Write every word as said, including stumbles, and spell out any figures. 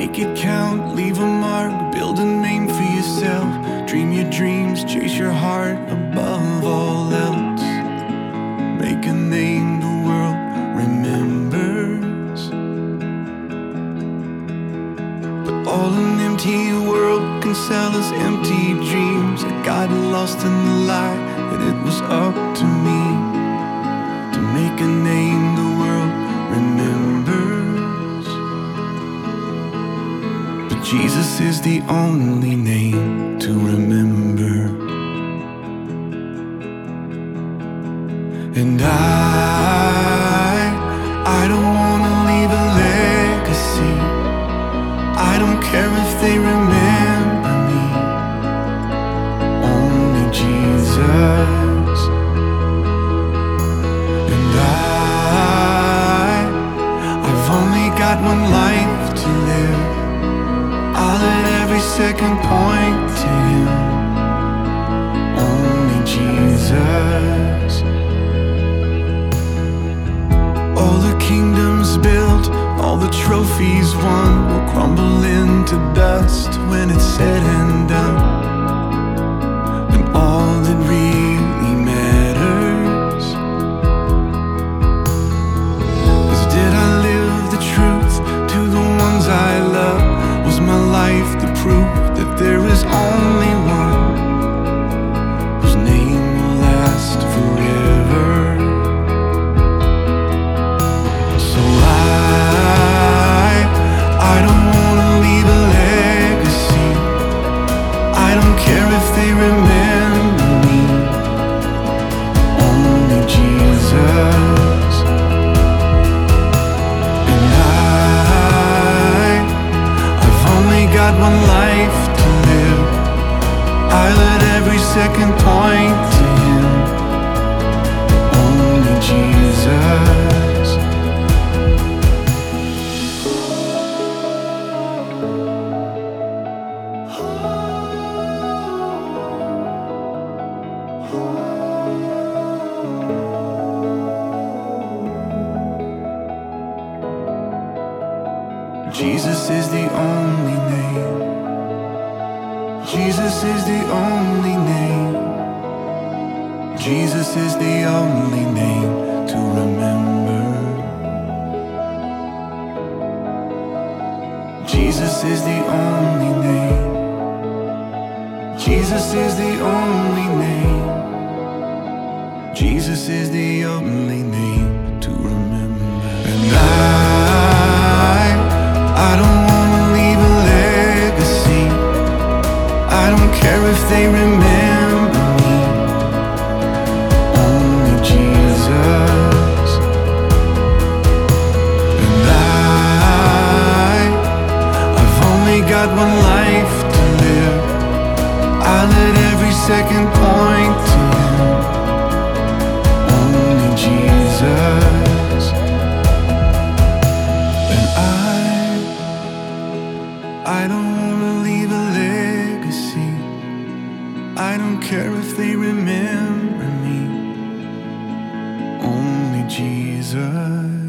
Make it count, leave a mark, build a name for yourself. Dream your dreams, chase your heart above all else. Make a name the world remembers. But all an empty world can sell us empty dreams. I got lost in the lie that it was up to me to make a name the world remembers. But Jesus is the only name to remember. And I, I don't wanna leave a legacy. I don't care if they remember me. Only Jesus. And I, I've only got one life to live. I'll let every second point to Him. Only Jesus. All the kingdoms built, all the trophies won will crumble into dust when it's said and done. And all that really matters is, did I live the truth to the ones I love? Was my life the proof that there is only one whose name will last forever? So I, I don't wanna leave a legacy. I don't care if they remember me. Only Jesus. And I, I've only got one life to live. I let every second point to Him. Only Jesus. Jesus is the only name. Jesus is the only name. Jesus is the only name to remember. Jesus is the only name. Jesus is the only name. Jesus is the only name to remember. And I, I don't wanna leave a legacy. I don't care if they remember me. Only Jesus. And I, I've only got one life to live. I let every second point to Him. Only Jesus. And I, I don't wanna leave a legacy. I don't care if they remember me. Only Jesus.